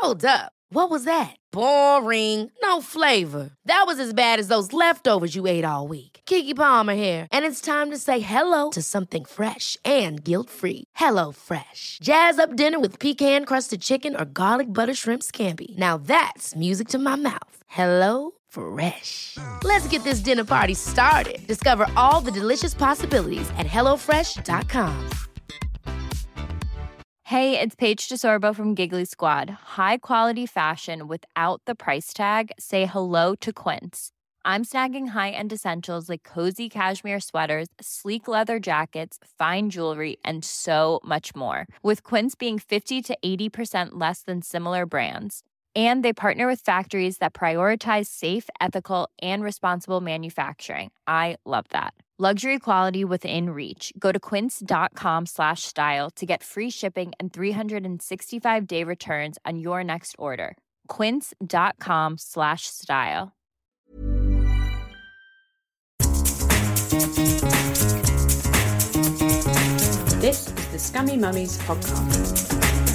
Hold up. What was that? Boring. No flavor. That was as bad as those leftovers you ate all week. Keke Palmer here, and it's time to say hello to something fresh and guilt-free. Hello Fresh. Jazz up dinner with pecan-crusted chicken or garlic butter shrimp scampi. Now that's music to my mouth. Hello Fresh. Let's get this dinner party started. Discover all the delicious possibilities at hellofresh.com. Hey, it's Paige DeSorbo from Giggly Squad. High quality fashion without the price tag. Say hello to Quince. I'm snagging high-end essentials like cozy cashmere sweaters, sleek leather jackets, fine jewelry, and so much more. With Quince being 50 to 80% less than similar brands. And they partner with factories that prioritize safe, ethical, and responsible manufacturing. I love that. Luxury quality within reach. Go to quince.com/style to get free shipping and 365-day returns on your next order. Quince.com/style. This is the Scummy Mummies podcast.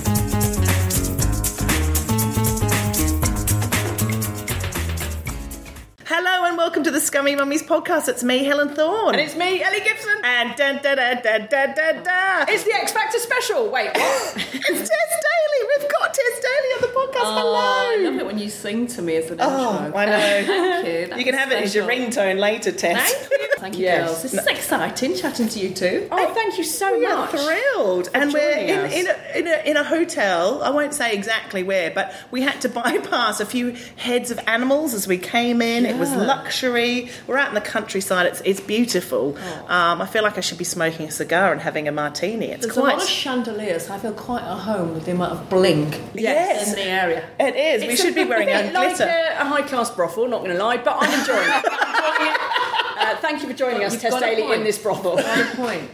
Hello and welcome to the Scummy Mummies podcast. It's me, Helen Thorne. And it's me, Ellie Gibson. And da-da-da-da-da-da-da. It's the X Factor special. Wait, what? It's Tess Daly. We've got Tess Daly on the podcast. Hello. I love it when you sing to me as an intro. Oh, I know. Thank you. You can have it as your ringtone later, Tess. Thank you. Thank you, Yes. girls. This is exciting, chatting to you two. Oh, thank you so We are much. thrilled. And we're joining us. in a hotel. I won't say exactly where, but we had to bypass a few heads of animals as we came in. It was luxury. We're out in the countryside. It's beautiful. I feel like I should be smoking a cigar and having a martini. It's There's quite... a lot of chandeliers. I feel quite at home with the amount of bling Yes. in the area. It is. We should be wearing a a bit like glitter. a high-class brothel, not going to lie, but I'm enjoying it. Thank you for joining us, Tess Daly, in this brothel. Good point.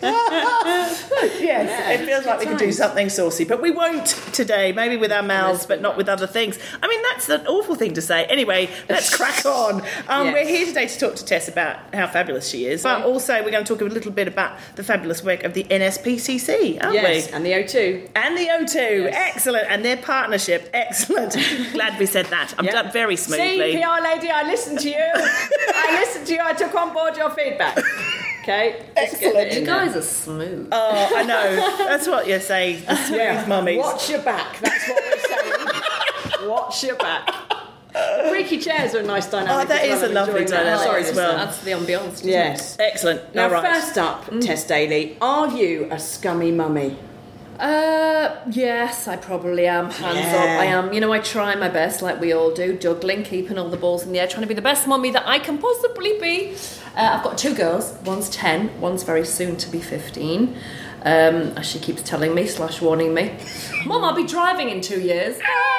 Yes, it feels like we could do something saucy, but we won't today. Maybe with our mouths, but not with other things. I mean, that's an awful thing to say. Anyway, let's crack on. We're here today to talk to Tess about how fabulous she is, but also we're going to talk a little bit about the fabulous work of the NSPCC, aren't we? And the O2. And the O2, excellent, and their partnership, excellent. Glad we said that. I've done very smoothly. See, PR lady, I listened to you. I took on board your feedback. Okay, excellent. You guys are smooth. Oh, I know. That's what you say, the smooth mummies. Watch your back. That's what we're saying. Watch your back. The creaky chairs are a nice dynamic. Oh, that is a lovely dynamic as well. That's the ambience. Yes, excellent. Now, right. first up, Tess Daly, are you a scummy mummy? Yes, I probably am. Hands up, I am. You know, I try my best, like we all do, juggling, keeping all the balls in the air, trying to be the best mummy that I can possibly be. I've got two girls. One's 10, one's very soon to be 15. As she keeps telling me, /warning me, Mum, I'll be driving in 2 years.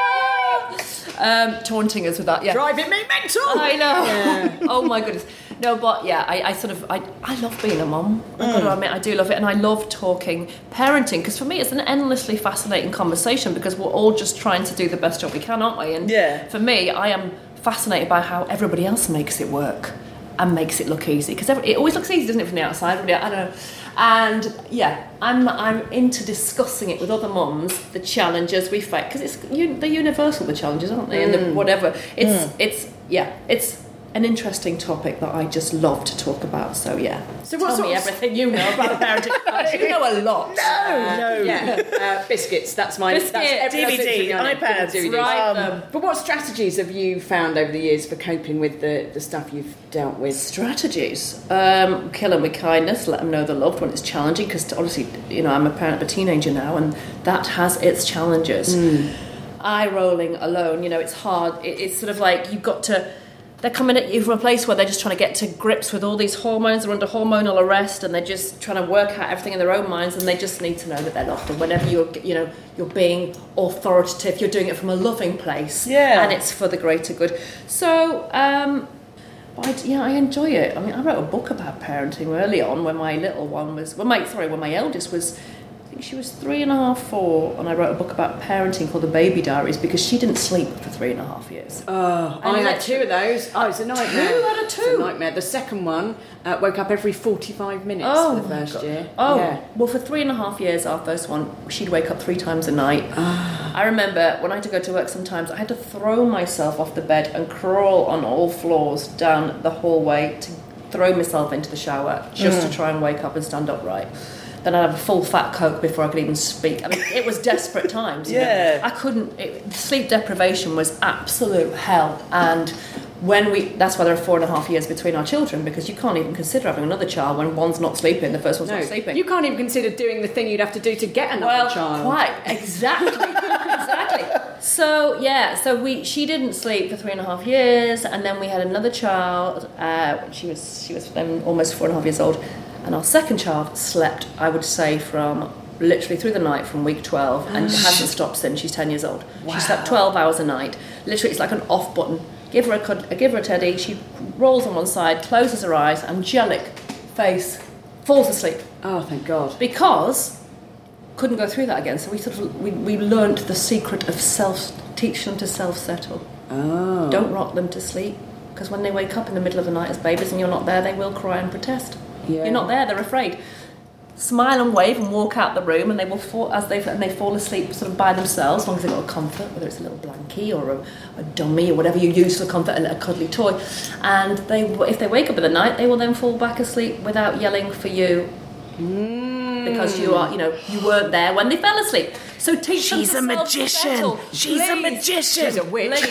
Taunting us with that, Driving me mental! I know. Yeah. Oh my goodness. No, but yeah, I love being a mum. I've got to admit, I do love it, and I love talking parenting, because for me it's an endlessly fascinating conversation, because we're all just trying to do the best job we can, aren't we? And for me, I am fascinated by how everybody else makes it work and makes it look easy, because it always looks easy, doesn't it, from the outside? I don't know. And yeah, I'm into discussing it with other mums, the challenges we face, because they're universal, the challenges, aren't they? And whatever. It's an interesting topic that I just love to talk about. So yeah. So tell me everything you know about parenting. You know a lot. No. Yeah. Biscuits. That's my DVD, iPads. Right. But what strategies have you found over the years for coping with the stuff you've dealt with? Strategies. Kill them with kindness. Let them know they're loved when it's challenging. Because obviously, you know, I'm a parent of a teenager now, and that has its challenges. Eye rolling alone. You know, it's hard. It's sort of like you've got to. They're coming at you from a place where they're just trying to get to grips with all these hormones. They're under hormonal arrest, and they're just trying to work out everything in their own minds. And they just need to know that they're loved. And whenever you're being authoritative, you're doing it from a loving place, and it's for the greater good. So, I enjoy it. I mean, I wrote a book about parenting early on when my little one was, when my eldest was think she was 3.5, 4, and I wrote a book about parenting called The Baby Diaries because she didn't sleep for 3.5 years. Oh, I had 2 of those. Oh, it's a nightmare. 2 out of 2? It's a nightmare. The second one woke up every 45 minutes for the first year. Oh, yeah. Well, for 3.5 years, our first one, she'd wake up 3 times a night. I remember when I had to go to work sometimes, I had to throw myself off the bed and crawl on all floors down the hallway to throw myself into the shower just to try and wake up and stand upright. Then I'd have a full fat Coke before I could even speak. I mean, it was desperate times. Yeah. I couldn't... sleep deprivation was absolute hell. And that's why there are 4.5 years between our children, because you can't even consider having another child when one's not sleeping, the first one's not sleeping. You can't even consider doing the thing you'd have to do to get another child. Quite, exactly. Exactly. So, she didn't sleep for 3.5 years, and then we had another child. She was then almost 4.5 years old. And our second child slept, I would say, from literally through the night from week 12 and hasn't stopped since. She's 10 years old. Wow. She slept 12 hours a night. Literally, it's like an off button. Give her a teddy, she rolls on one side, closes her eyes, angelic face, falls asleep. Oh, thank God. Because couldn't go through that again. So we learnt the secret of teach them to self-settle. Oh. Don't rock them to sleep. Because when they wake up in the middle of the night as babies and you're not there, they will cry and protest. Yeah. You're not there, they're afraid. Smile and wave and walk out the room, and they will fall asleep sort of by themselves, as long as they've got a comfort, whether it's a little blankie or a dummy or whatever you use for comfort, a cuddly toy. And if they wake up in the night, they will then fall back asleep without yelling for you, because you weren't there when they fell asleep. So teach them to self-settle. She's a magician. She's a witch.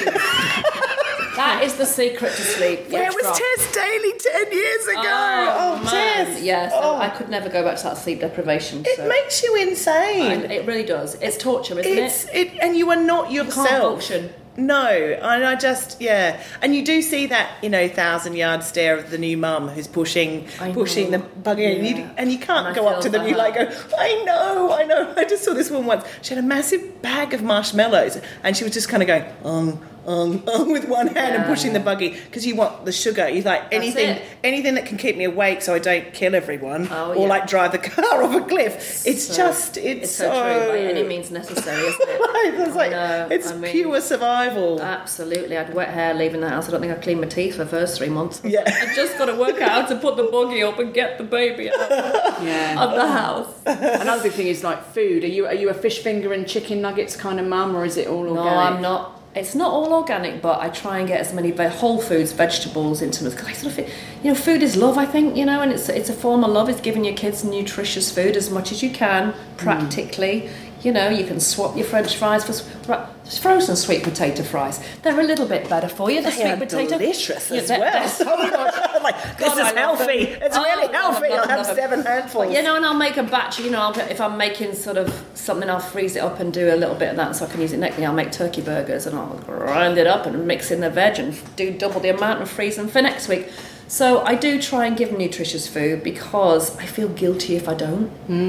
That is the secret to sleep. Where was Tess Daly 10 years ago? Oh, Tess. Yes, I could never go back to that sleep deprivation. It makes you insane. It really does. It's torture, isn't it? And you are not yourself. You can't function. No, and I just, and you do see that 1,000-yard stare of the new mum who's pushing the buggy, and you can't go up to them. You go, I know. I just saw this woman once. She had a massive bag of marshmallows, and she was just kind of going with one hand and pushing the buggy, because you want the sugar. You like anything that can keep me awake so I don't kill everyone or drive the car off a cliff. It's so true. By any means necessary, isn't it? It's pure survival. Absolutely. I had wet hair leaving the house. I don't think I cleaned my teeth for the first 3 months. Yeah. I just got to work out how to put the buggy up and get the baby out of the house. Another big thing is food. Are you a fish finger and chicken nuggets kind of mum, or is it all organic? No, I'm not. It's not all organic, but I try and get as many whole foods, vegetables into them. Because I sort of, food is love, I think, and it's a form of love. It's giving your kids nutritious food as much as you can, practically. You can swap your French fries for frozen sweet potato fries. They're a little bit better for you. The sweet potato, delicious as well. Oh God! This is healthy. It's really healthy. I'll have 7 handfuls. And I'll make a batch. If I'm making sort of something, I'll freeze it up and do a little bit of that so I can use it next thing. I'll make turkey burgers and I'll grind it up and mix in the veg and do double the amount and freeze them for next week. So I do try and give them nutritious food because I feel guilty if I don't.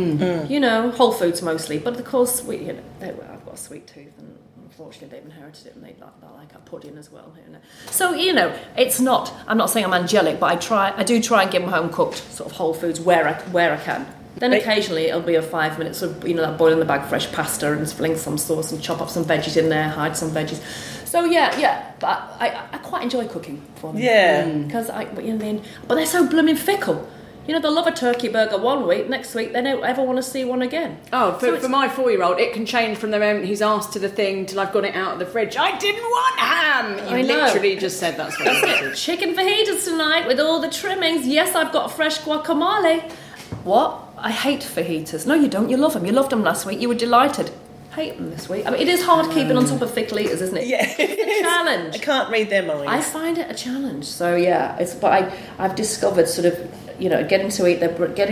Whole foods mostly. But of course, I've got a sweet tooth, and unfortunately they've inherited it, and they like a pudding as well. So it's not. I'm not saying I'm angelic, but I do try and give them home cooked sort of whole foods where I can. Then occasionally it'll be a 5 minutes of that boil in the bag fresh pasta and fling some sauce and chop up some veggies in there, hide some veggies. So but I quite enjoy cooking for them. Yeah. Because but they're so blooming fickle. They'll love a turkey burger one week, next week they don't ever want to see one again. Oh, for my 4-year-old, it can change from the moment he's asked to the thing till I've got it out of the fridge. I didn't want ham! You literally just said that's what it is. Chicken fajitas tonight with all the trimmings. Yes, I've got fresh guacamole. What? I hate fajitas. No, you don't. You love them. You loved them last week. You were delighted. Hate them this week. I mean, it is hard keeping on top of fickle eaters, isn't it? Yeah, it's a challenge. I can't read their minds. I find it a challenge. So but I've discovered sort of getting to eat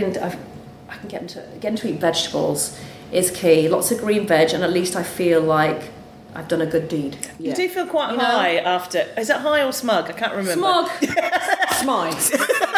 I can getting to eat vegetables is key. Lots of green veg, and at least I feel like I've done a good deed. Yeah. You do feel quite high after. Is it high or smug? I can't remember. Smug. Smug.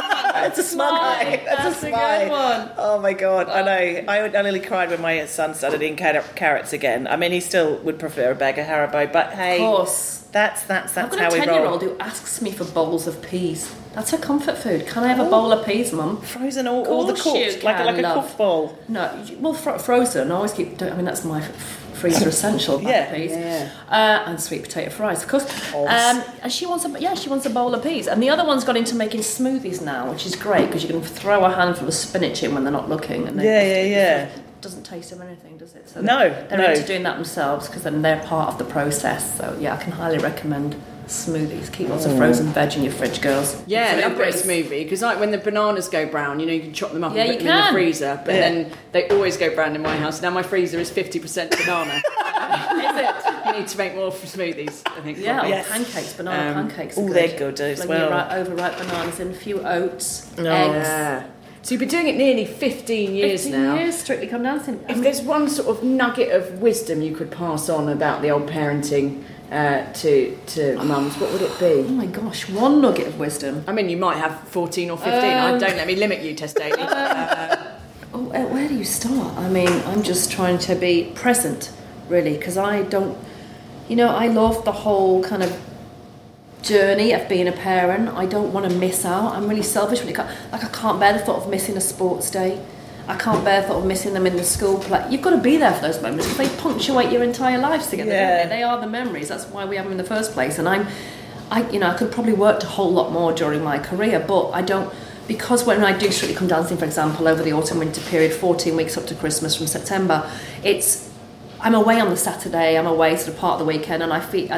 That's a smug eye. That's a good one. Oh my God, I know. I nearly cried when my son started eating carrots again. I mean, he still would prefer a bag of Haribo, but hey, of course. That's I've got how we a roll. 10-year-old who asks me for bowls of peas. That's her comfort food. Can I have a bowl of peas, Mum? Frozen all the cooked, like a cooked bowl. No, well, frozen. I always keep. I mean, that's my freezer essential. Yeah, peas. yeah. And sweet potato fries, of course. And she wants a bowl of peas. And the other one's got into making smoothies now, which is great because you can throw a handful of spinach in when they're not looking. And yeah. Doesn't taste of anything, does it? So they're into doing that themselves because then they're part of the process. So yeah, I can highly recommend smoothies. Keep lots of frozen veg in your fridge, girls. Yeah, I love a smoothie because like when the bananas go brown, you can chop them up and put them in the freezer. But then they always go brown in my house. Now my freezer is 50% banana. Is it? You need to make more for smoothies, I think. Yeah, pancakes, banana pancakes. Oh, they're good as well. Overripe bananas in, a few oats, eggs. Yeah. So you've been doing it nearly 15 years now. 15 years, Strictly Come Dancing. If there's one sort of nugget of wisdom you could pass on about the old parenting to mums, what would it be? Oh my gosh, one nugget of wisdom. I mean, you might have 14 or 15. Don't let me limit you, Tess Daly. Where do you start? I mean, I'm just trying to be present, really, because I don't... I love the whole kind of journey of being a parent. I don't want to miss out. I'm really selfish when I can't bear the thought of missing a sports day. I can't bear the thought of missing them in the school play. You've got to be there for those moments because they punctuate your entire lives together, don't they? They are the memories. That's why we have them in the first place. And I could probably worked a whole lot more during my career, but I don't, because when I do Strictly Come Dancing, for example, over the autumn-winter period, 14 weeks up to Christmas from September, I'm away on the Saturday, I'm away sort of part of the weekend, and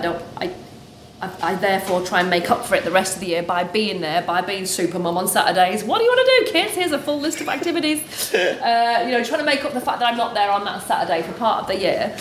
I therefore try and make up for it the rest of the year by being there, by being super mum on Saturdays. What do you want to do, kids? Here's a full list of activities. Trying to make up the fact that I'm not there on that Saturday for part of the year.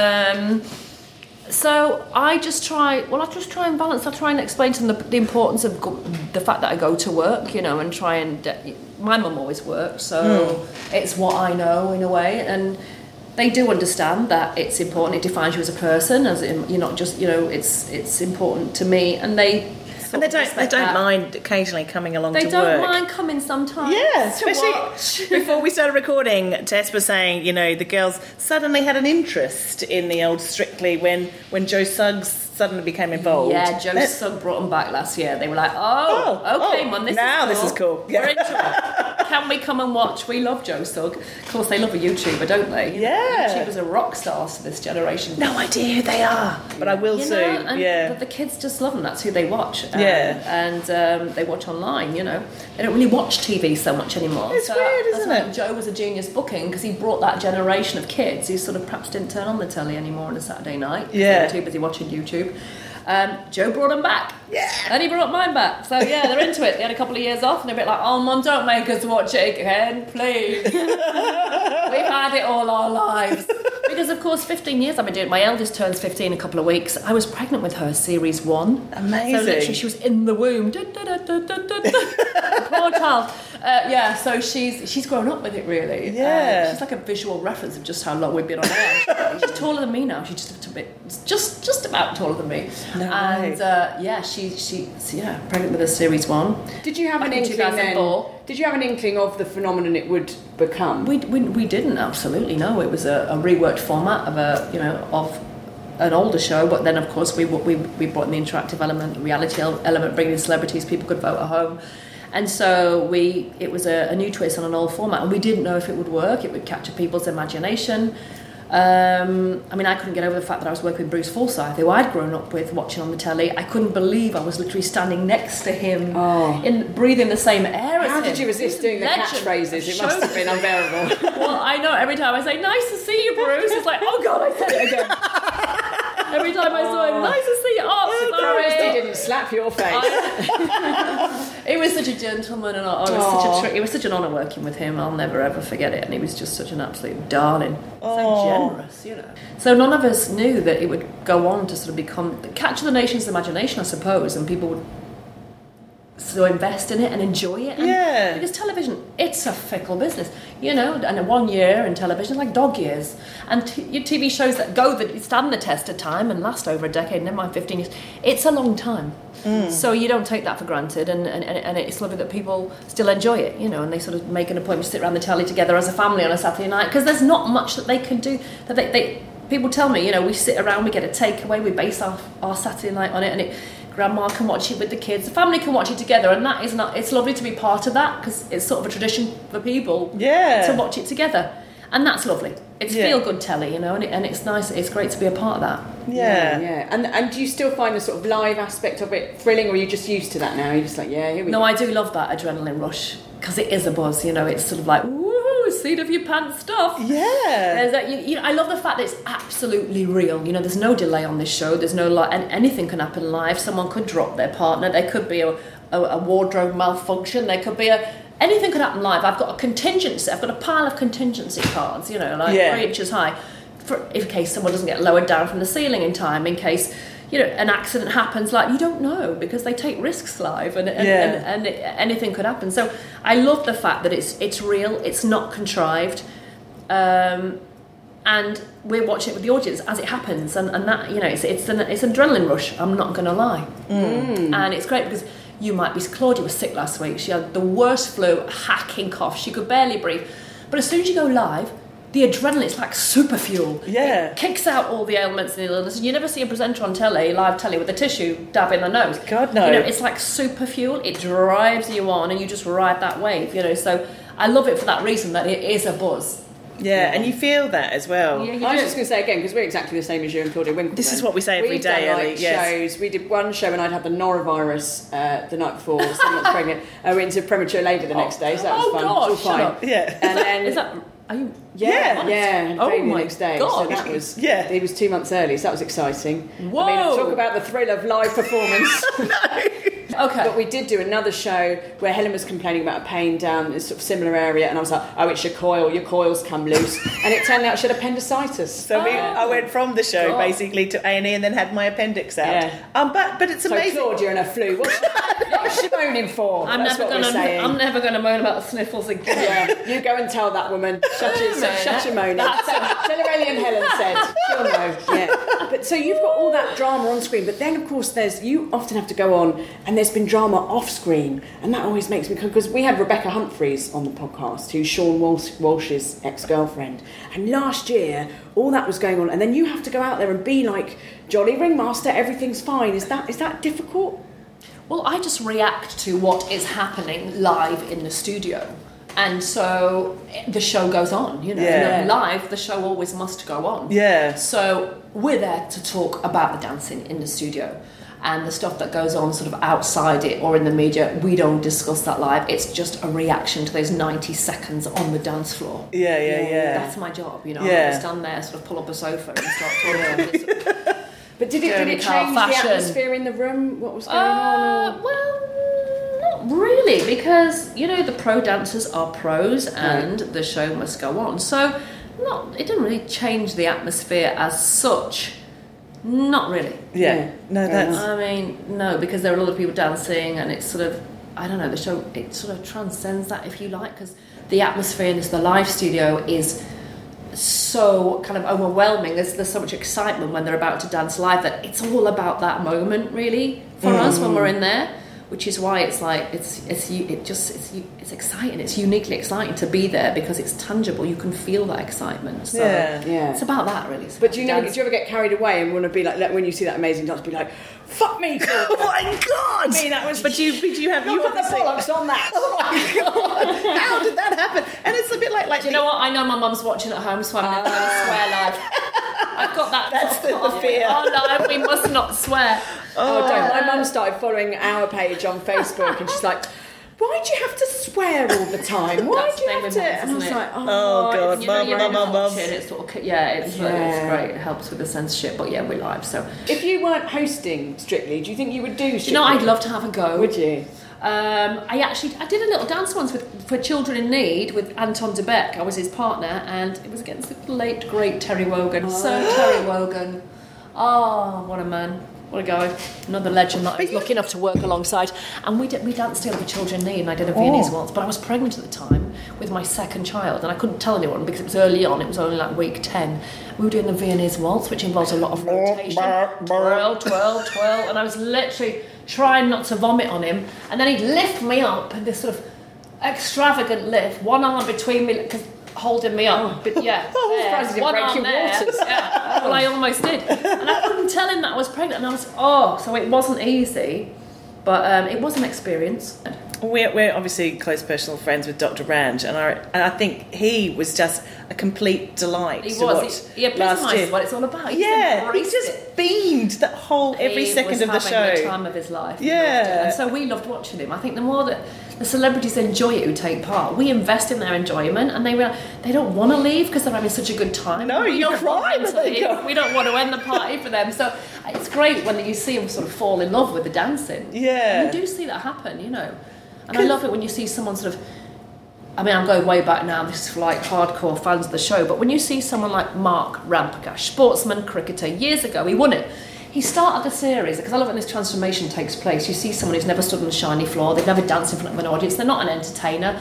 So I just try and balance. I try and explain to them the importance of the fact that I go to work, and try and... my mum always worked, so it's what I know in a way, and... They do understand that it's important. It defines you as a person, as in, you're not just, it's important to me, and they don't mind occasionally coming along to work. They don't mind coming sometimes. Yeah, especially before we started recording, Tess was saying, the girls suddenly had an interest in the old Strictly when Joe Suggs suddenly became involved. Yeah, Joe Suggs brought them back last year. They were like, okay, Mum, this is cool. Yeah. We're into it. Can we come and watch? We love Joe Sugg. Of course, they love a YouTuber, don't they? Yeah. YouTubers are rock stars to this generation. No idea who they are, but I will soon. But the kids just love them. That's who they watch. And they watch online, They don't really watch TV so much anymore. It's weird, isn't it? Joe was a genius booking because he brought that generation of kids who sort of perhaps didn't turn on the telly anymore on a Saturday night. Yeah. They were too busy watching YouTube. Joe brought them back. Yeah. And he brought mine back. So, they're into it. They had a couple of years off and they're a bit like, oh, Mum, don't make us watch it again, please. We've had it all our lives. Because, of course, 15 years I've been doing it. My eldest turns 15 in a couple of weeks. I was pregnant with her, series 1. Amazing. So, literally, she was in the womb. Poor child. So she's grown up with it, really. Yeah. She's like a visual reference of just how long we've been on air. She's taller than me now. She's just about taller than me. No and she's pregnant with a series 1. Did you have an inkling then? Did you have an inkling of the phenomenon it would become? We didn't, absolutely, no. It was a reworked format of of an older show, but then of course we brought in the interactive element, the reality element, bringing in celebrities, people could vote at home. And so it was a new twist on an old format, and we didn't know if it would work, it would capture people's imagination. I couldn't get over the fact that I was working with Bruce Forsyth, who I'd grown up with watching on the telly. I couldn't believe I was literally standing next to him, breathing the same air as him. How did you resist doing the catchphrases? It must have been unbearable. Well, I know, every time I say, nice to see you, Bruce, it's like, oh God, I said it again. Every time I saw him, nice to see you. Oh, sorry. He didn't slap your face. He was such a gentleman, and it was such an honour working with him. I'll never ever forget it. And he was just such an absolute darling. So generous, So none of us knew that it would go on to sort of capture the nation's imagination, I suppose, and people would So invest in it and enjoy it. And because television, it's a fickle business, you know, and 1 year in television is like dog years. And your TV shows that stand the test of time and last over a decade, never mind 15 years, it's a long time. So you don't take that for granted, and it's lovely that people still enjoy it, you know, and they sort of make an appointment to sit around the telly together as a family on a Saturday night, because there's not much that they can do. That people tell me, you know, we sit around, we get a takeaway, we base our Saturday night on it, and grandma can watch it with the kids, the family can watch it together, and that is not. It's lovely to be part of that, because it's sort of a tradition for people to watch it together. And that's lovely. It's feel-good telly, you know, and it's nice. It's great to be a part of that. Yeah. And do you still find the sort of live aspect of it thrilling, or are you just used to that now? You're just like, here we go. No, I do love that adrenaline rush, because it is a buzz, you know. It's sort of like, woohoo, seat of your pants stuff. Yeah. There's that, you know, I love the fact that it's absolutely real. You know, there's no delay on this show. There's no and anything can happen live. Someone could drop their partner. There could be a wardrobe malfunction. There could be anything could happen live. I've got a contingency. I've got a pile of contingency cards, you know, like 3 inches high, in case someone doesn't get lowered down from the ceiling in time, in case, you know, an accident happens. Like, you don't know, because they take risks live, and anything could happen. So I love the fact that it's real. It's not contrived, and we're watching it with the audience as it happens, and that, you know, it's an adrenaline rush. I'm not going to lie, and it's great because. You might be... Claudia was sick last week. She had the worst flu, hacking cough. She could barely breathe. But as soon as you go live, the adrenaline, it's like super fuel. Yeah. It kicks out all the ailments and illness. And you never see a presenter on live telly, with a tissue dab in the nose. God, no. You know, it's like super fuel. It drives you on, and you just ride that wave, you know. So I love it for that reason, that it is a buzz. Yeah, and you feel that as well. Yeah, I was just going to say again, because we're exactly the same as you and Claudia Winkleman. This is what we say every day, Ellie. Shows. We did one show when I'd had the norovirus the night before, 7 months pregnant. I went into premature labour the next day, so that was fun. God, it was all fine. Yeah. And then Is that... Are you... Yeah, Oh baby my the next day. God. So that was he was 2 months early, so that was exciting. Whoa. I mean, talk about the thrill of live performance. Okay. But we did do another show where Helen was complaining about a pain down this sort of similar area, and I was like, oh, it's your coils come loose. And it turned out she had appendicitis. So I went from the show basically to A&E and then had my appendix out. Yeah. But it's amazing. So Claudia and her flu. What's she moaning for? I'm never going to moan about the sniffles again. Yeah, you go and tell that woman. Shut your moaning. Tell her Ellie and Helen said. She'll know. Yeah. But so you've got all that drama on screen, but then of course you often have to go on, and there's been drama off screen, and that always makes me, because we had Rebecca Humphreys on the podcast, who's Sean Walsh's ex-girlfriend, and last year all that was going on, and then you have to go out there and be like jolly ringmaster, everything's fine. Is that difficult? Well, I just react to what is happening live in the studio. And so the show goes on, you know. Yeah. Live, the show always must go on. Yeah. So we're there to talk about the dancing in the studio. And the stuff that goes on sort of outside it or in the media, we don't discuss that live. It's just a reaction to those 90 seconds on the dance floor. Yeah. That's my job, you know. I'm going to stand there, sort of pull up a sofa and start talking. But did it change the atmosphere in the room? What was going on? Well, not really, because, you know, the pro dancers are pros and the show must go on. So it didn't really change the atmosphere as such. Not really. Yeah. No, that's... I mean, no, because there are a lot of people dancing, and it's sort of, I don't know, the show, it sort of transcends that, if you like, because the atmosphere in the live studio is so kind of overwhelming. There's so much excitement when they're about to dance live that it's all about that moment, really, for us when we're in there. Which is why it's like it's exciting. It's uniquely exciting to be there because it's tangible. You can feel that excitement. So it's about that, really. But do you ever get carried away and want to be like when you see that amazing dance, be like, "Fuck me, oh my God!" I mean, that was. But you have you put the bollocks on that. Oh my God! How did that happen? And it's a bit like. Do you know what? I know my mum's watching at home, so I'm never going to swear live. I've got that. That's the fear. Oh no, we must not swear. Oh, don't. My mum started following our page on Facebook, and she's like, "Why do you have to swear all the time? Why do you have to?" And I was like, "Oh God, mum." It's sort of, it's great. It helps with the censorship, but we're live. So, if you weren't hosting Strictly, do you think you would do Strictly? You know, I'd love to have a go. Would you? I did a little dance once for Children in Need with Anton de Beck. I was his partner, and it was against the late great Terry Wogan. Sir Terry Wogan. Oh, what a man. What a guy. Another legend that I was lucky enough to work alongside. And we danced together for Children in Need, and I did a Viennese waltz, but I was pregnant at the time with my second child, and I couldn't tell anyone because it was early on, it was only like week 10. We were doing the Viennese waltz, which involves a lot of rotation. Twirl, and I was literally trying not to vomit on him, and then he'd lift me up in this sort of extravagant lift, one arm between me, because holding me up, but yeah, one arm there. Yeah. Well, I almost did, and I couldn't tell him that I was pregnant, and I was so it wasn't easy, but it was an experience. We're obviously close personal friends with Dr. Ranj, and I think he was just a complete delight. He epitomised what it's all about. He just beamed that whole every second of the show. He was having the time of his life. Yeah, and so we loved watching him. I think the more that the celebrities enjoy it who take part, we invest in their enjoyment, and they don't want to leave because they're having such a good time. No, you cry when they go. We don't want to end the party for them. So it's great when you see them sort of fall in love with the dancing. Yeah, and you do see that happen, you know. And I love it when you see someone sort of, I mean, I'm going way back now, this is for like hardcore fans of the show, but when you see someone like Mark Ramprakash, sportsman, cricketer, years ago, he won it. He started the series, because I love when this transformation takes place. You see someone who's never stood on the shiny floor, they've never danced in front of an audience, they're not an entertainer,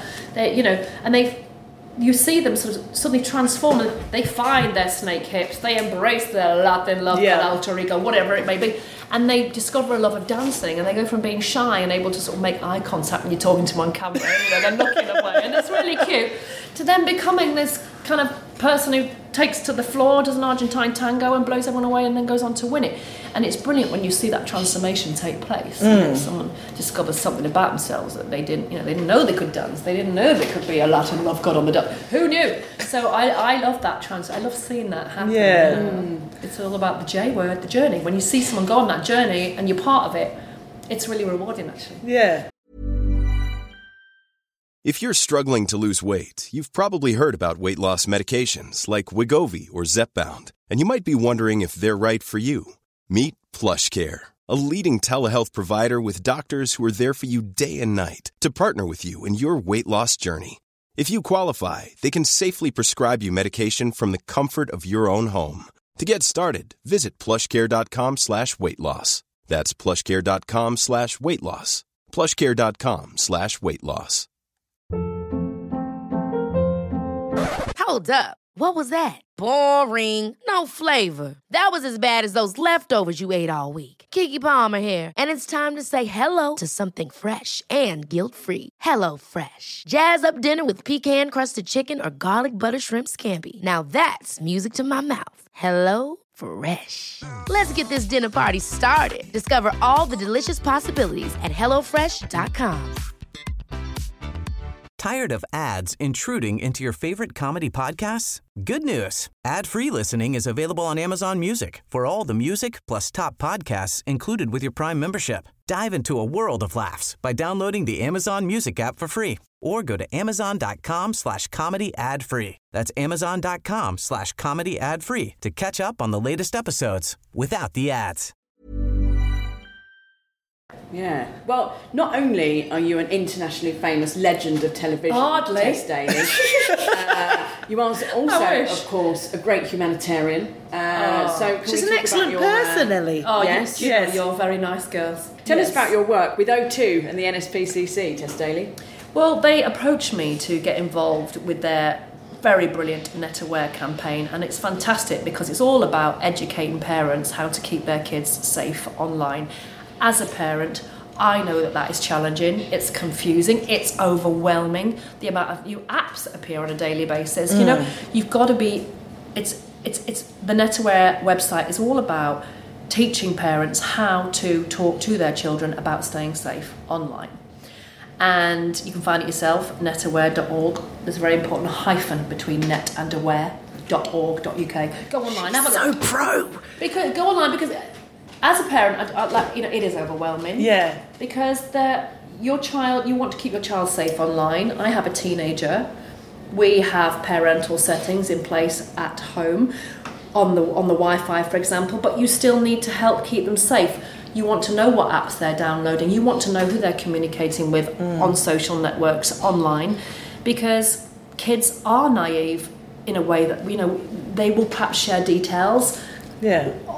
you see them sort of suddenly transform, and they find their snake hips, they embrace their Latin love, their alter ego, whatever it may be, and they discover a love of dancing, and they go from being shy and able to sort of make eye contact when you're talking to them on camera, they're looking away, and it's really cute, to then becoming this kind of person who takes to the floor, does an Argentine tango and blows everyone away and then goes on to win it. And it's brilliant when you see that transformation take place. Someone discovers something about themselves that they didn't know they could dance. They didn't know they could be a Latin love god on the dance. Who knew? So I love that I love seeing that happen. Yeah. It's all about the J word, the journey. When you see someone go on that journey and you're part of it, it's really rewarding, actually. Yeah. If you're struggling to lose weight, you've probably heard about weight loss medications like Wegovy or Zepbound, and you might be wondering if they're right for you. Meet PlushCare, a leading telehealth provider with doctors who are there for you day and night to partner with you in your weight loss journey. If you qualify, they can safely prescribe you medication from the comfort of your own home. To get started, visit plushcare.com/weightloss. That's plushcare.com/weightloss. plushcare.com/weightloss. Hold up. What was that? Boring. No flavor. That was as bad as those leftovers you ate all week. Keke Palmer here, and it's time to say hello to something fresh and guilt-free. Hello Fresh. Jazz up dinner with pecan-crusted chicken or garlic butter shrimp scampi. Now that's music to my mouth. Hello Fresh. Let's get this dinner party started. Discover all the delicious possibilities at hellofresh.com. Tired of ads intruding into your favorite comedy podcasts? Good news. Ad-free listening is available on Amazon Music for all the music plus top podcasts included with your Prime membership. Dive into a world of laughs by downloading the Amazon Music app for free or go to amazon.com/comedy ad-free. That's amazon.com/comedy ad-free to catch up on the latest episodes without the ads. Yeah. Well, not only are you an internationally famous legend of television, Tess Daly, you are also, of course, a great humanitarian. So she's an excellent person, Ellie. Oh, yes. You're very nice girls. Tell us about your work with O2 and the NSPCC, Tess Daly. Well, they approached me to get involved with their very brilliant Net Aware campaign, and it's fantastic because it's all about educating parents how to keep their kids safe online. As a parent, I know that is challenging, it's confusing, it's overwhelming, the amount of new apps that appear on a daily basis. You know, you've got to be, it's the NetAware website is all about teaching parents how to talk to their children about staying safe online. And you can find it yourself, netaware.org. There's a very important hyphen between net and aware.org.uk. Go online, have a look. So pro! Go online because as a parent, it is overwhelming. Yeah. Because you want to keep your child safe online. I have a teenager. We have parental settings in place at home on the Wi-Fi, for example, but you still need to help keep them safe. You want to know what apps they're downloading. You want to know who they're communicating with on social networks, online, because kids are naive in a way that, they will perhaps share details. Yeah.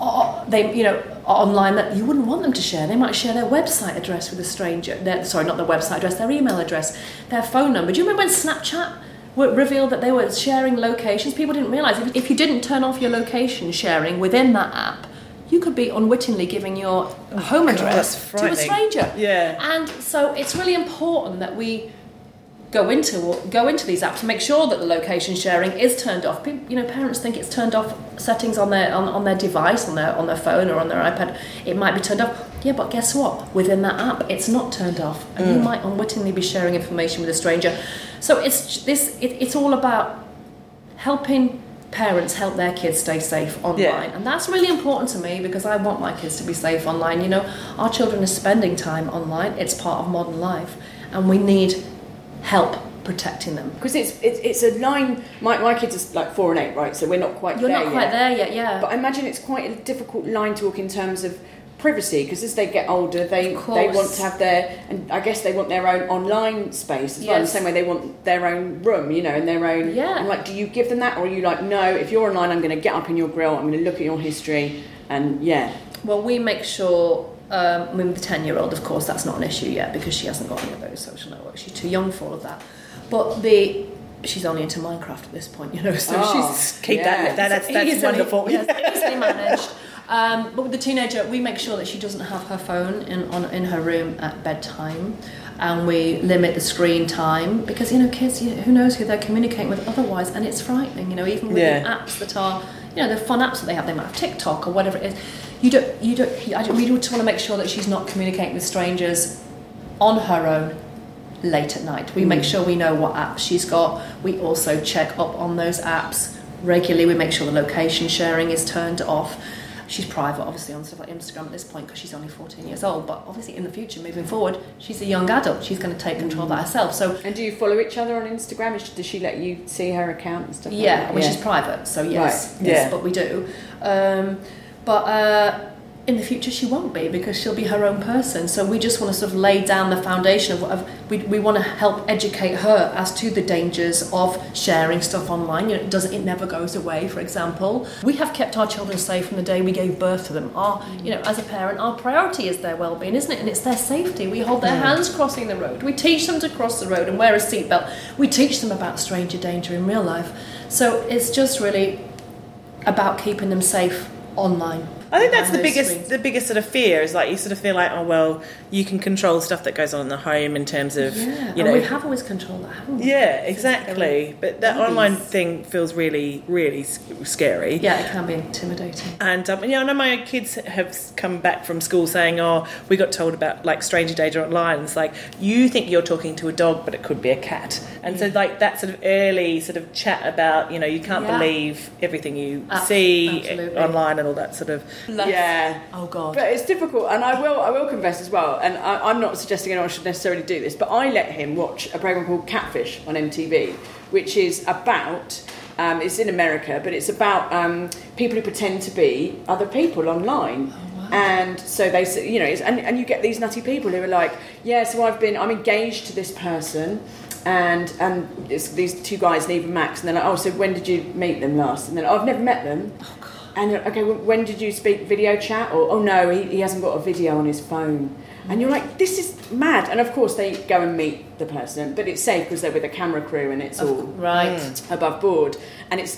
online that you wouldn't want them to share. They might share their website address with a stranger. Not their website address, their email address, their phone number. Do you remember when Snapchat revealed that they were sharing locations? People didn't realise if you didn't turn off your location sharing within that app, you could be unwittingly giving your home address to a stranger. Yeah. And so it's really important that we go into these apps and make sure that the location sharing is turned off. Parents think it's turned off settings on their device, on their phone or on their iPad. It might be turned off. Yeah, but guess what? Within that app, it's not turned off, and you might unwittingly be sharing information with a stranger. So it's all about helping parents help their kids stay safe online, and that's really important to me because I want my kids to be safe online. Our children are spending time online. It's part of modern life, and we need help protecting them, because it's a line. My kids are like 4 and 8, right? So we're not quite You're there not quite there yet, yeah. But I imagine it's quite a difficult line to walk in terms of privacy, because as they get older, they want to have and I guess they want their own online space as well. In the same way they want their own room, and their own. Yeah. And like, do you give them that, or are you like, no? If you're online, I'm going to get up in your grill. I'm going to look at your history, and Well, we make sure. The 10-year-old, of course, that's not an issue yet because she hasn't got any of those social networks. She's too young for all of that. But she's only into Minecraft at this point, so she's that's wonderful. Yes, easily managed. But with the teenager, we make sure that she doesn't have her phone in her room at bedtime, and we limit the screen time because kids, who knows who they're communicating with otherwise, and it's frightening. Even with the apps that are, the fun apps that they might have TikTok or whatever it is. We just want to make sure that she's not communicating with strangers on her own late at night. We make sure we know what apps she's got. We also check up on those apps regularly. We make sure the location sharing is turned off. She's private, obviously, on stuff like Instagram at this point because she's only 14 years old. But obviously, in the future, moving forward, she's a young adult. She's going to take control of that herself. So, and do you follow each other on Instagram? Does she let you see her account and stuff? Yeah, she's private, so yes, right. yes, but we do. But in the future, she won't be because she'll be her own person. So we just want to sort of lay down the foundation of we want to help educate her as to the dangers of sharing stuff online. It never goes away. For example, we have kept our children safe from the day we gave birth to them. As a parent, our priority is their well-being, isn't it? And it's their safety. We hold their hands crossing the road. We teach them to cross the road and wear a seatbelt. We teach them about stranger danger in real life. So it's just really about keeping them safe online. I think that's the biggest sort of fear is like you sort of feel like, oh well, you can control stuff that goes on in the home in terms of and we have always controlled that, haven't we? Yeah, exactly. But that online thing feels really, really scary. Yeah, it can be intimidating. And I know my kids have come back from school saying, oh, we got told about like stranger danger online. It's like you think you're talking to a dog, but it could be a cat. And so like that sort of early sort of chat about you can't believe everything you see online and all that sort of. Yeah. Oh God. But it's difficult, and I will confess as well. And I'm not suggesting anyone should necessarily do this, but I let him watch a program called Catfish on MTV, which is about. It's in America, but it's about people who pretend to be other people online. Oh, wow. And so they, and you get these nutty people who are like, yeah, so I'm engaged to this person. And it's these two guys, Neve and Max, and they're like, oh, so when did you meet them last? And then I've never met them. Oh, God. And okay, well, when did you speak video chat? Or, oh no, he hasn't got a video on his phone. And you're like, this is mad. And of course they go and meet the person, but it's safe because they're with a camera crew and it's all above board. And it's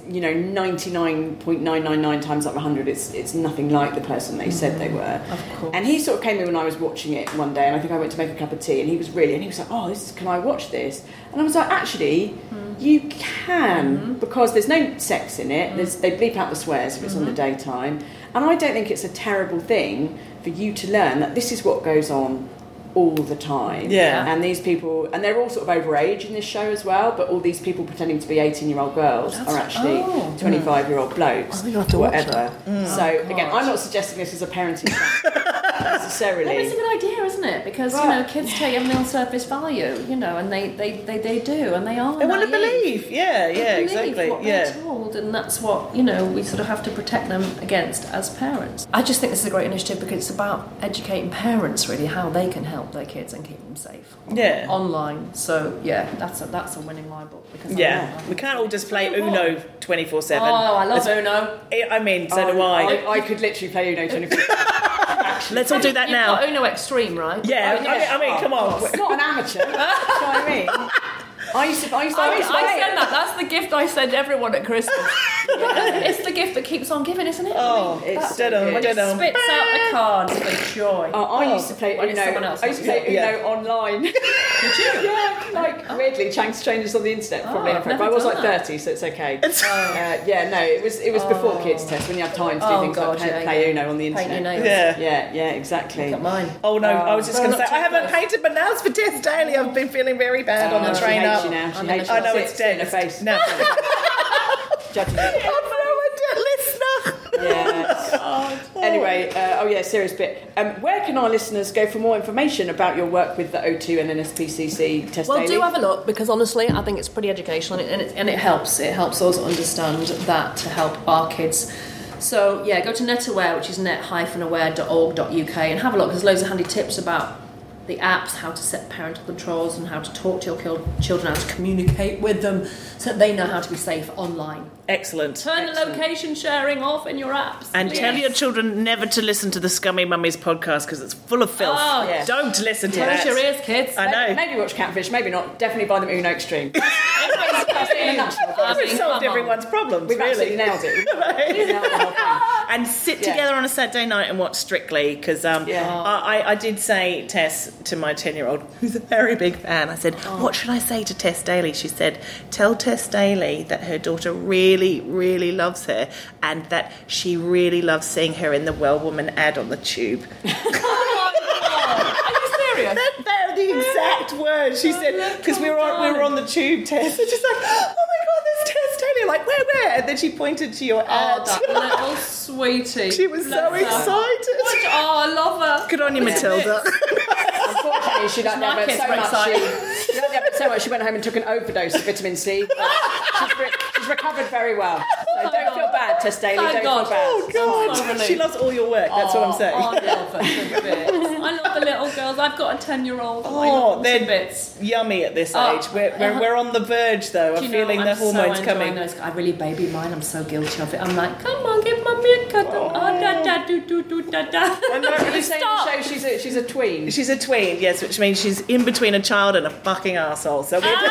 99.999 times out of 100, it's nothing like the person they said they were. Of course. And he sort of came in when I was watching it one day, and I think I went to make a cup of tea, and he was like, oh, can I watch this? And I was like, actually, you can, because there's no sex in it. They bleep out the swears if it's on the daytime. And I don't think it's a terrible thing for you to learn that this is what goes on all the time. Yeah. And these people, and they're all sort of overage in this show as well, but all these people pretending to be 18-year-old girls are actually 25-year-old blokes or whatever. So again, I'm not suggesting this as a parenting necessarily. Well, it's a good idea, isn't it? Because kids take everything on surface value, and they do, and they are. They want to believe, exactly, what they're told, and that's what we sort of have to protect them against as parents. I just think this is a great initiative because it's about educating parents really how they can help their kids and keep them safe. Online. So that's a winning my book because we can't all just play Uno 24/7. Oh, I love Uno. I mean, so do I. I could literally play Uno 24/7. Let's all do that now. You've got Uno Extreme, right? Yeah, I mean, come on. It's not an amateur. That's what I mean. I said that. That's the gift I send everyone at Christmas. It's the gift that keeps on giving, isn't it? Oh, it's when it spits out the cards for joy. I used to play Uno. I used to play Uno online. Did you? Yeah, weirdly, strangers on the internet probably. But I was like 30, so it's okay. It was before kids test when you have time to do things like play Uno on the internet. Paint your nails. Yeah, exactly. Look at mine. Oh no, I was just going to say I haven't painted my nails for Tess Daly. I've been feeling very bad on the train up. She hates you. I know it's dead in her face. No. Judging it. Listener. Yes. Anyway, serious bit. Where can our listeners go for more information about your work with the O2 and NSPCC Tess Daly? Well, do have a look because honestly, I think it's pretty educational and it helps. It helps us understand that to help our kids. So go to NetAware, which is net-aware.org.uk, and have a look. There's loads of handy tips about the apps, how to set parental controls and how to talk to your children, how to communicate with them so that they know how to be safe online. Excellent. Turn the location sharing off in your apps. And tell your children never to listen to the Scummy Mummies podcast because it's full of filth. Oh, yes. Don't listen to that. Close your ears, kids. I know. Maybe watch Catfish, maybe not. Definitely buy them Uno Extreme. We've solved everyone's problems, We've really. absolutely nailed it. And sit together on a Saturday night and watch Strictly because I did say, Tess, to my 10-year-old, who's a very big fan, I said, what should I say to Tess Daly? She said, tell Tess Daly that her daughter really, really loves her and that she really loves seeing her in the Well Woman ad on the tube. They're the exact words she said because we were on the tube, Tess, and she's like, oh my god, there's Tess Daly, like where, and then she pointed to your ad. That little sweetie. She was so excited. I love her. Good on you, Matilda. Unfortunately, she don't have it so much. She went home and took an overdose of vitamin C. She's recovered very well. So don't feel bad, Tess Daly. Don't feel bad. Oh God, she loves all your work. That's what I'm saying. I love her to bits. I love the little girls. I've got a 10-year-old. Oh, they're bits. Yummy at this age. We're on the verge though. I'm feeling the hormones coming. I really baby mine. I'm so guilty of it. I'm like, come on, give mummy a cuddle. And are you saying the show she's a tween? She's a tween, yes, which means she's in between a child and a fucking arsehole. So we're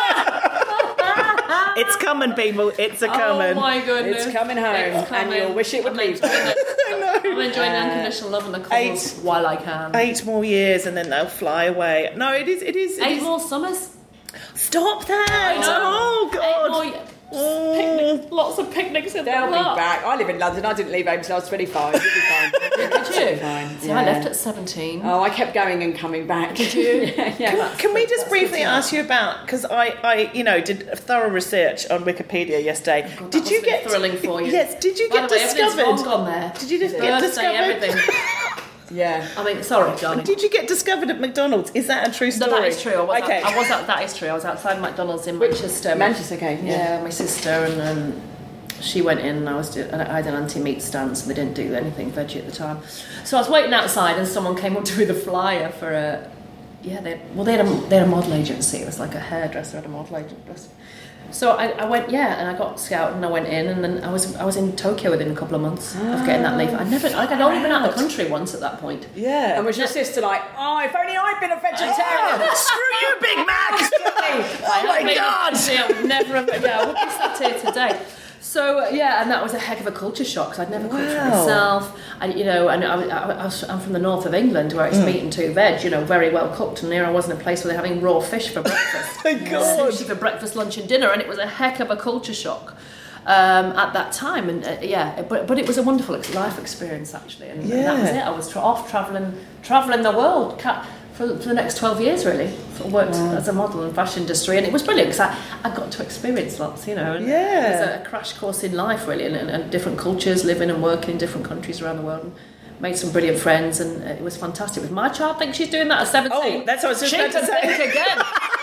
it's coming, people. It's coming. Oh my goodness. It's coming home, and you'll wish it would leave. I'm enjoying the unconditional love and the cuddles while I can. 8 more years, and then they'll fly away. No, it is. 8 more summers. Stop that! Oh God. 8 more picnics, lots of picnics in They'll be back. I live in London. I didn't leave home until I was 25. You'll be fine. Did you? Fine. See, I left at 17. Oh, I kept going and coming back. Did you? Yeah. Can we just briefly ask you about, because I did thorough research on Wikipedia yesterday. Oh God, did you get thrilling for you? Yes. Did you get discovered? Everything's wrong on there. Did you just get discovered? Everything. Yeah. I mean, sorry, darling. Did you get discovered at McDonald's? Is that a true story? No, that is true. Okay. That is true. I was outside McDonald's in Manchester. Manchester, okay. Yeah, my sister and she went in and I had an anti-meat stand, so they didn't do anything veggie at the time. So I was waiting outside and someone came up to me with a flyer for a... Yeah, they had a model agency. It was like a hairdresser at a model agency. So I went, and I got scouted and I went in, and then I was in Tokyo within a couple of months of getting that leave. I'd only been out of the country once at that point. Yeah. And was your sister like, if only I'd been a vegetarian. Screw you, Big Mac! Oh my God! I would never have, I would be sat here today. So and that was a heck of a culture shock because I'd never cooked for myself. I'm from the north of England where it's meat and 2 veg, very well cooked. And here I was in a place where they're having raw fish for breakfast, God. sushi for breakfast, lunch, and dinner, and it was a heck of a culture shock at that time. And but it was a wonderful life experience actually. And that was it. I was off traveling the world. For the next 12 years, really. I worked as a model in the fashion industry, and it was brilliant because I got to experience lots, and it was a crash course in life, really, and different cultures, living and working in different countries around the world. made some brilliant friends, and it was fantastic. With my child, I think she's doing that at 17. Oh, that's what I was just about to say. Think again.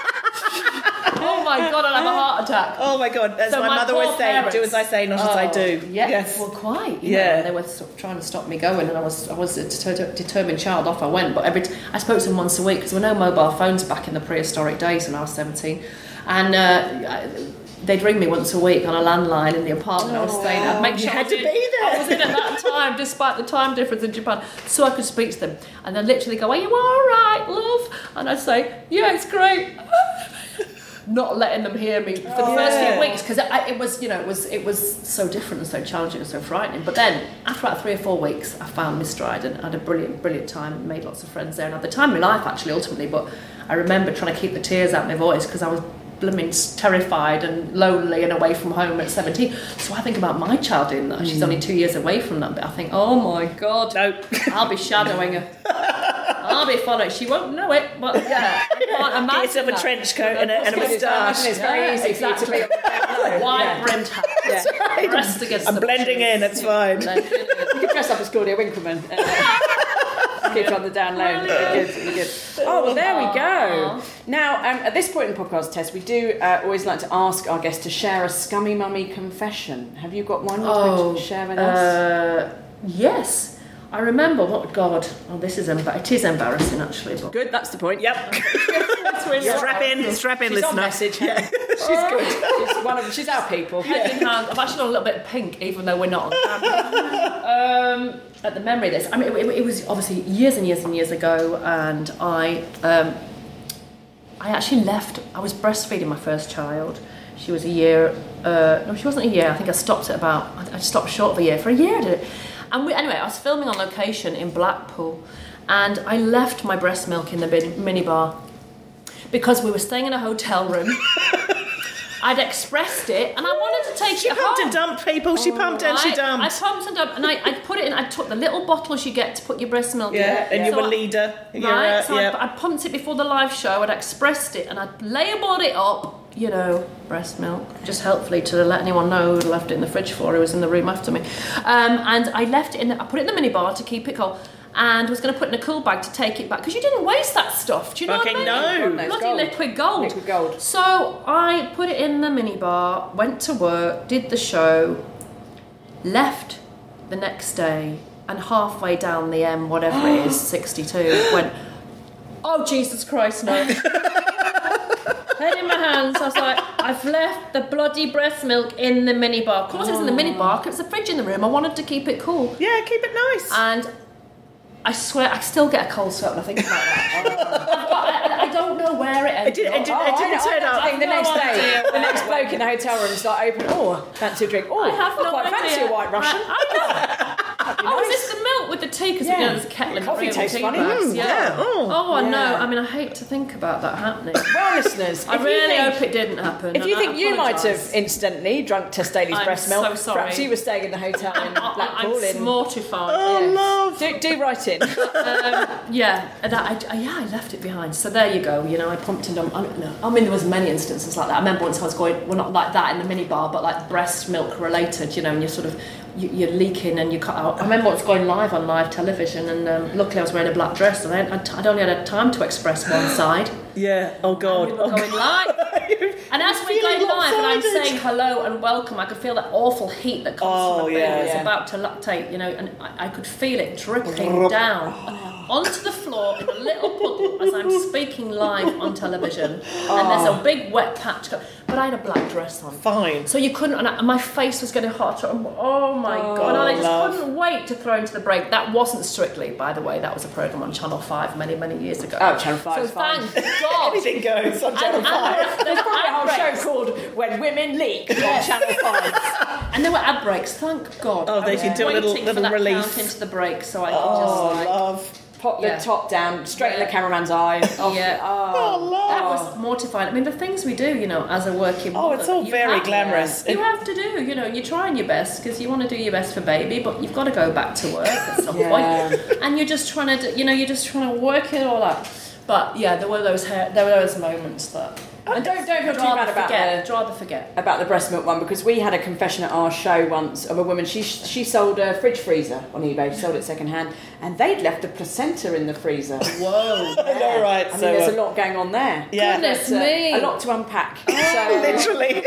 Oh my God, I'll have a heart attack. Oh my God, as my mother would say, do as I say, not as I do. Yes. Well, quite. You know, they were trying to stop me going, and I was a determined child. Off I went. But I spoke to them once a week because there were no mobile phones back in the prehistoric days when I was 17, and they'd ring me once a week on a landline in the apartment I was staying at. Make sure you had to be there. I was in at that time, despite the time difference in Japan, so I could speak to them. And they'd literally go, "Are you all right, love?" And I'd say, "Yeah, it's great." Not letting them hear me for the first few weeks, because it was so different and so challenging and so frightening. But then after about 3 or 4 weeks, I found Miss Stride and had a brilliant time, made lots of friends there, and had the time of my life actually ultimately. But I remember trying to keep the tears out of my voice because I was blooming terrified and lonely and away from home at 17. So I think about my child doing that. She's only 2 years away from that, but I think, oh my God, I'll be shadowing her. I'll be following. She won't know it, but yeah, I can't imagine. Get yourself a trench coat and a moustache. It's very easy exactly. for you to be wide brimmed hat. That's right. Pressed against I'm the blending bushes. in. It's fine. You can dress up as Claudia Winkleman. Keep on the down low. Good. Oh, well, there we go. Now, at this point in the podcast, Tess, we do always like to ask our guests to share a scummy mummy confession. Have you got one you'd like to share with us? Yes. I remember, this is it is embarrassing actually. But Good, that's the point. Yep. Strap in, She's listener. on message. Yeah. She's good. She's our people. Head in hand. I've actually got a little bit pink, even though we're not on camera. At the memory of this, I mean, it was obviously years and years and years ago, and I actually left. I was breastfeeding my first child. She was a year. No, she wasn't a year. I think I stopped at I stopped short of a year. For a year I did it. And anyway, I was filming on location in Blackpool, and I left my breast milk in the minibar because we were staying in a hotel room. I'd expressed it, and I wanted to take it home. She pumped and dumped, people. She pumped and she dumped. I pumped and dumped, and I put it in. I took the little bottles you get to put your breast milk in. Yeah, and you were leader. Right, so I pumped it before the live show. I'd expressed it, and I'd labelled it up. You know, breast milk, just helpfully to let anyone know who left it in the fridge for, who was in the room after me. And I left it I put it in the minibar to keep it cold, and was going to put it in a cool bag to take it back, because you didn't waste that stuff, do you know what I mean? No. Bloody liquid gold. Liquid gold. So I put it in the minibar, went to work, did the show, left the next day, and halfway down the M, whatever it is, 62, went, oh Jesus Christ, no. Head in my hands, I was like, I've left the bloody breast milk in the minibar. Of course it's in the minibar, because there's a fridge in the room. I wanted to keep it cool. Yeah, keep it nice. And I swear, I still get a cold sweat when I think about that. I don't know where it ended. It didn't turn up. I think the next day, the next bloke in the hotel room is like, open, fancy a drink. Oh, I have no quite idea. fancy a white Russian. Oh, is this the milk with the tea? Because there's a kettle in the Coffee room. tastes tea funny. bags. Yeah. I know. I mean, I hate to think about that happening. Well, listeners, I really hope it didn't happen. If you think you might have incidentally drunk Tess Daly's breast milk, so sorry. perhaps you were staying in the hotel in Blackpool. I'm mortified. Oh, love. Do write in. I left it behind. So there you go. You know, I pumped and dumped. I mean, there was many instances like that. I remember once I was going, well, not like that in the minibar, but like breast milk related. You know, and you're sort of you're leaking and you cut out. I remember once going live on live television, and luckily I was wearing a black dress, and I'd only had time to express one side. Yeah. Oh God. And we were going live. And as we're going live and I'm saying hello and welcome, I could feel that awful heat that comes from my belly. It's about to lactate, you know, and I could feel it dripping down onto the floor in a little puddle as I'm speaking live on television. And there's a big wet patch. But I had a black dress on. Fine. So you couldn't, and my face was getting hotter. Oh my God. And I just couldn't wait to throw into the break. That wasn't Strictly, by the way. That was a programme on Channel 5 many, many years ago. Oh, Channel 5 So thank God. Anything goes on Channel 5. There's probably a whole show called When Women Leak on Channel 5. And there were ad breaks, thank God. Oh, they can do a little for that relief. count into the break, so I could just love. Pop the top down, straight in the cameraman's eye. That was mortifying. I mean, the things we do, you know, as a working mother. It's all very glamorous. You have to do, you know, you're trying your best because you want to do your best for baby, but you've got to go back to work at some point. And you're just trying to, you're just trying to work it all out. But yeah, there were those moments that. And don't feel too bad about the breast milk one, because we had a confession at our show once of a woman. She sold a fridge freezer on eBay. She sold it second hand, and they'd left a placenta in the freezer. Whoa! All right. I mean, there's a lot going on there. Yeah. Goodness me. A lot to unpack. Literally.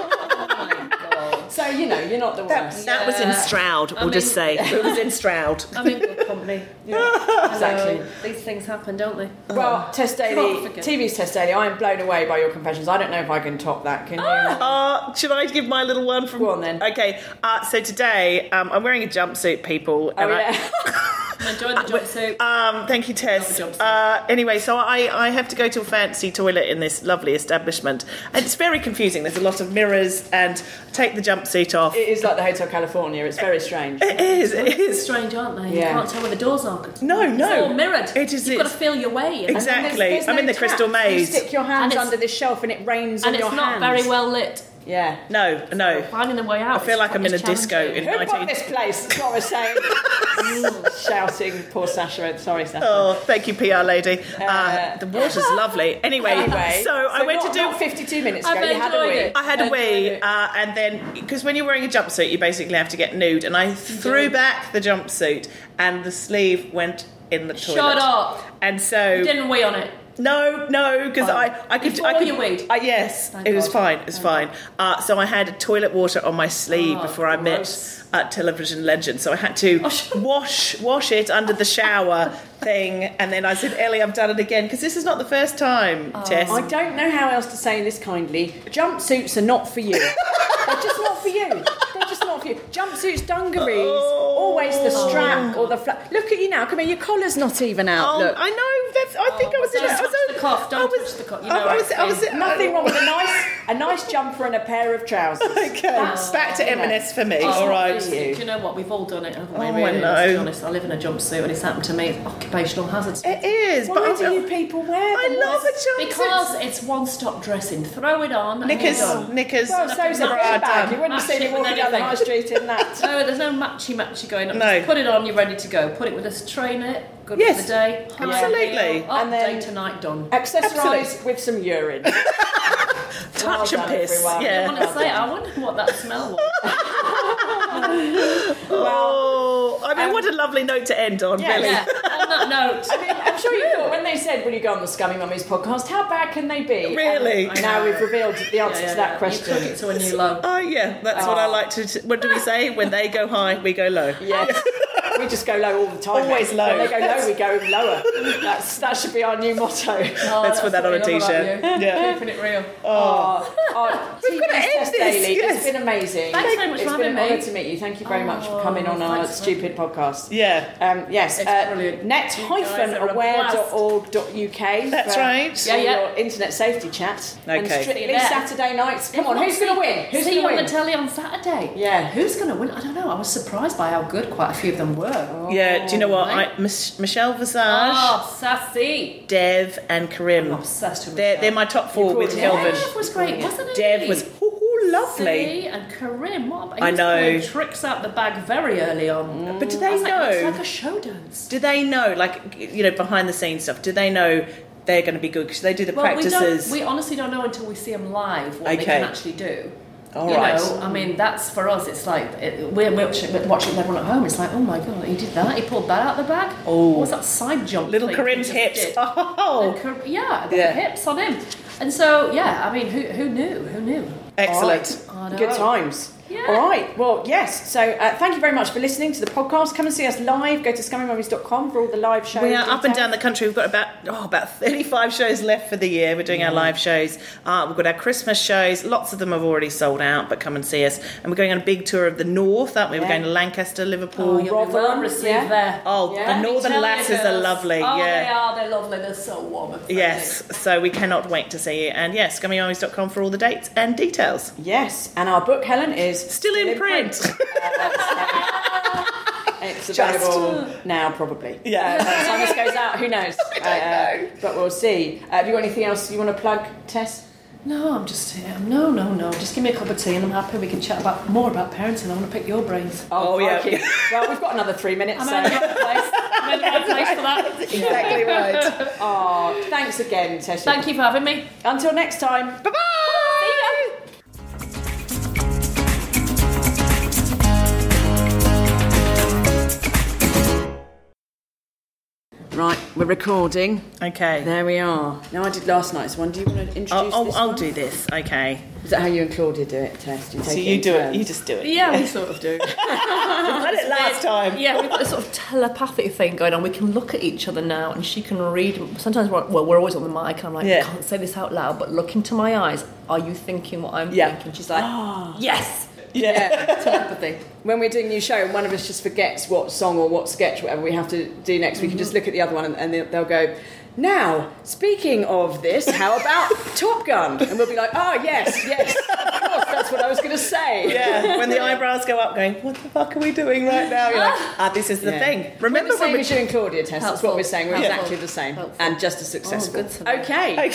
So, you're not the worst. That was in Stroud, just say. It was in Stroud. I'm in good company. Exactly. These things happen, don't they? Well, Tess Daly, TV's Tess Daly, I am blown away by your confessions. I don't know if I can top that. Can you? Should I give my little one from... Go on, then. Okay, so today, I'm wearing a jumpsuit, people. Oh, yeah. I enjoyed the jumpsuit. Thank you, Tess. Anyway, so I have to go to a fancy toilet in this lovely establishment, and it's very confusing. There's a lot of mirrors, and take the jumpsuit off. It is like the Hotel California. It's very strange. It is. It's strange, aren't they? Yeah. You can't tell where the doors are. No. It's all mirrored. It is. You've got to feel your way. Exactly. There's I'm in the Crystal Maze. You stick your hands under this shelf and it rains on your hands. And it's not very well lit. Yeah. No. Finding a way out. I feel like I'm in a disco in Who bought this place? That's what I was saying. Shouting, poor Sasha. Sorry, Sasha. Oh, thank you, PR lady. The water's lovely. Anyway, so I went to do... Not 52 minutes ago, you had a wee. I had a wee, and then, because when you're wearing a jumpsuit, you basically have to get nude, and I threw back the jumpsuit, and the sleeve went in the toilet. Shut up. And so... You didn't wee on it. No, because I could. Before you weed? Yes, Thank it was God. fine. It was fine. So I had toilet water on my sleeve before I met television legend. So I had to wash it under the shower thing, and then I said, Ellie, I've done it again, because this is not the first time, Tess. I don't know how else to say this kindly. Jumpsuits are not for you. They're just not for you. They're just not for you. Jumpsuits, dungarees, always the strap or the flap. Look at you now. Come here, your collar's not even out. Look. I know. I think I was in it. Don't touch the cuff. Don't touch the cuff. Nothing wrong with a nice jumper and a pair of trousers. Okay, back to M&S for me. All right. Do you know what? We've all done it, haven't we? Oh, really? I know. Let's be honest. I live in a jumpsuit, and it's happened to me. It's occupational hazards. It is. Why do you people wear them? I love a jumpsuit. Because it's one-stop dressing. Throw it on. Knickers. Well, so's a bag. You wouldn't see me walking down the high street in that. No, there's no matchy going on. No. Just put it on, you're ready to go. Put it with a trainer, good Yes, for the day. absolutely. And then day to night done. Accessorise with some urine. Touch and piss. Everyone. I want to say, I wonder what that smell was. What a lovely note to end on, Yeah, really. Yeah, on that note. I mean, I'm sure you thought when they said, will you go on the Scummy Mummies podcast, how bad can they be? Really? And now we've revealed the answer to that question. You took it to a new low. Oh, yeah, that's what I like to... What do we say? When they go high, we go low. Yes. We just go low all the time. Always low. When they go low, we go lower. That should be our new motto. Let's put that on a t-shirt. Yeah. Keeping it real. We've got to end Tess this. Daily. Yes. It's been amazing. Thanks very much for It's having been me. an honour to meet you. Thank you very much for coming on our stupid podcast. Yeah. Yes. It's brilliant. net-aware.org.uk. That's right. Yeah. Your internet safety chat. And Okay. strictly Yeah. Saturday nights. Come on, who's going to win? Who's See going you to on win? the telly on Saturday. Yeah. Who's going to win? I don't know. I was surprised by how good quite a few of them were. Yeah, do you know what? Right. Michelle Visage, Oh, sassy. Dev and Karim. I'm obsessed with They're Michelle. my top four with Dev. Kelvin. Dev was great, wasn't it? Dev was lovely. See, and Karim, what? I know. Pulling tricks out the bag very early on. But do I they was like, it's know? like a show dance. Do they know, like, behind the scenes stuff, do they know they're going to be good? Because they do the practices. We honestly don't know until we see them live what they Okay. can actually do. All you right. know, I mean, that's for us. It's like we're watching with everyone at home. It's like, oh my god, he did that. He pulled that out of the bag. Oh. What was that side jump? Little thing Karim's he just hips. did? Oh. The hips on him. And so, yeah, I mean, who knew? Who knew? Excellent. I know. Good times. Yeah. All right. Well, yes. So thank you very much for listening to the podcast. Come and see us live. Go to scummymummies.com for all the live shows. We are up and down the country. We've got about 35 shows left for the year. We're doing our live shows. We've got our Christmas shows. Lots of them have already sold out, but come and see us. And we're going on a big tour of the north, aren't we? We're going to Lancaster, Liverpool. Oh, you'll be well received there. Oh, Yeah. the Northern Tell Lasses you, are girls. lovely. Oh, yeah. they are. They're lovely. They're so warm and friendly. Yes, so we cannot wait to see you. And yes, scummymummies.com for all the dates and details. Yes. And our book, Helen, is Still in print. It's available now, probably. Yeah. By the time this goes out, who knows? But we'll see. Have you got anything else you want to plug, Tess? No, I'm just no. Just give me a cup of tea and I'm happy we can chat more about parenting. I want to pick your brains. Oh, yeah. crikey. Well, we've got another 3 minutes. I'm in the right place. I'm in the right place for that. Exactly right. Oh, thanks again, Tesha. Thank you for having me. Until next time. Bye-bye. Right, we're recording. Okay. There we are. Now, I did last night's one. Do you want to introduce this I'll one? do this, okay. Is that how you and Claudia do it, Tess? You So you do it, you just do it. Yeah, we sort of do. I did it last time. Yeah, we've got this sort of telepathic thing going on. We can look at each other now and she can read. Sometimes we're always on the mic and I'm like, I can't say this out loud, but look into my eyes. Are you thinking what I'm thinking? She's like, yes. Yeah. Telepathy. When we're doing a new show and one of us just forgets what song or what sketch, whatever we have to do next, we can just look at the other one and they'll go, now, speaking of this, how about Top Gun? And we'll be like, oh, yes, of course, that's what I was going to say. Yeah, when the eyebrows go up going, what the fuck are we doing right now? You're like, this is the thing. Remember we're the same when as you and Claudia, Tess, that's what we're saying. We're exactly the same. Helpful. And just as successful. Oh, good to know. Okay.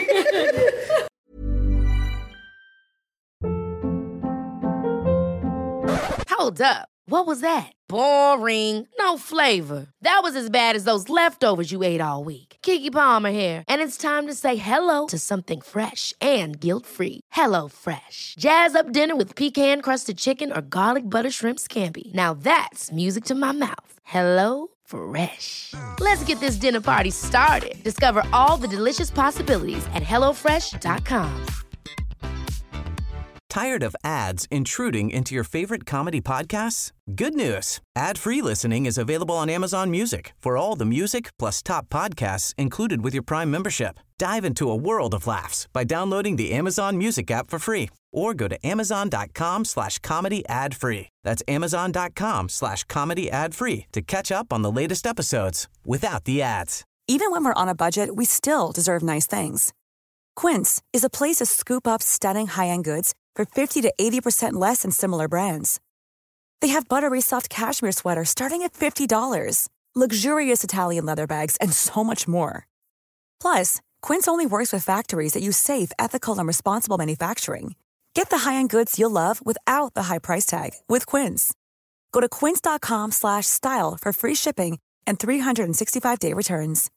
Hold up. What was that? Boring. No flavor. That was as bad as those leftovers you ate all week. Keke Palmer here, and it's time to say hello to something fresh and guilt-free. Hello Fresh. Jazz up dinner with pecan-crusted chicken or garlic butter shrimp scampi. Now that's music to my mouth. Hello Fresh. Let's get this dinner party started. Discover all the delicious possibilities at HelloFresh.com. Tired of ads intruding into your favorite comedy podcasts? Good news. Ad-free listening is available on Amazon Music for all the music plus top podcasts included with your Prime membership. Dive into a world of laughs by downloading the Amazon Music app for free or go to amazon.com/comedy ad-free. That's amazon.com/comedy ad-free to catch up on the latest episodes without the ads. Even when we're on a budget, we still deserve nice things. Quince is a place to scoop up stunning high-end goods for 50 to 80% less than similar brands. They have buttery soft cashmere sweaters starting at $50, luxurious Italian leather bags, and so much more. Plus, Quince only works with factories that use safe, ethical, and responsible manufacturing. Get the high-end goods you'll love without the high price tag with Quince. Go to quince.com/style for free shipping and 365-day returns.